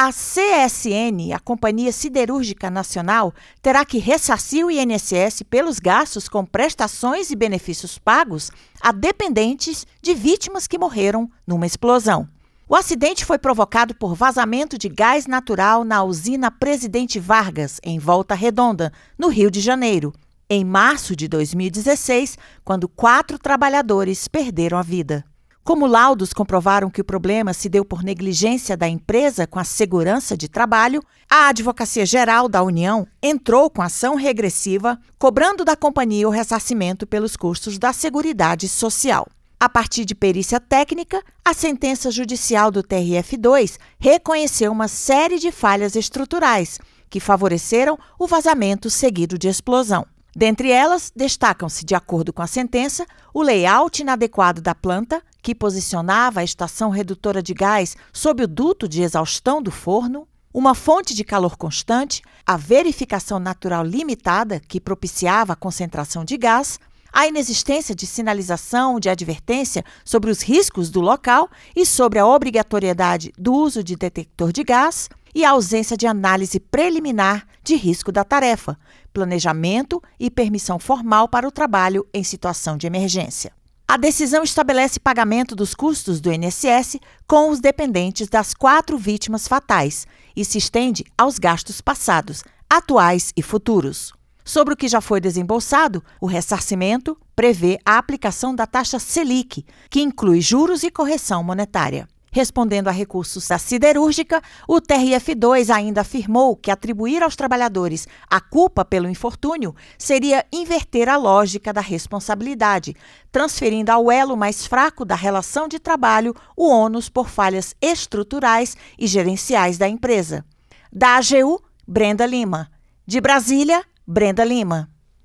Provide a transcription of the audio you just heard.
A CSN, a Companhia Siderúrgica Nacional, terá que ressarcir o INSS pelos gastos com prestações e benefícios pagos a dependentes de vítimas que morreram numa explosão. O acidente foi provocado por vazamento de gás natural na usina Presidente Vargas, em Volta Redonda, no Rio de Janeiro, em março de 2016, quando 4 trabalhadores perderam a vida. Como laudos comprovaram que o problema se deu por negligência da empresa com a segurança de trabalho, a Advocacia Geral da União entrou com ação regressiva, cobrando da companhia o ressarcimento pelos custos da Seguridade Social. A partir de perícia técnica, a sentença judicial do TRF2 reconheceu uma série de falhas estruturais que favoreceram o vazamento seguido de explosão. Dentre elas, destacam-se, de acordo com a sentença, o layout inadequado da planta, que posicionava a estação redutora de gás sob o duto de exaustão do forno, uma fonte de calor constante, a verificação natural limitada, que propiciava a concentração de gás, a inexistência de sinalização de advertência sobre os riscos do local e sobre a obrigatoriedade do uso de detector de gás, e a ausência de análise preliminar de risco da tarefa, planejamento e permissão formal para o trabalho em situação de emergência. A decisão estabelece pagamento dos custos do INSS com os dependentes das 4 vítimas fatais e se estende aos gastos passados, atuais e futuros. Sobre o que já foi desembolsado, o ressarcimento prevê a aplicação da taxa Selic, que inclui juros e correção monetária. Respondendo a recursos da siderúrgica, o TRF2 ainda afirmou que atribuir aos trabalhadores a culpa pelo infortúnio seria inverter a lógica da responsabilidade, transferindo ao elo mais fraco da relação de trabalho o ônus por falhas estruturais e gerenciais da empresa. Da AGU, Brenda Lima. De Brasília, Brenda Lima.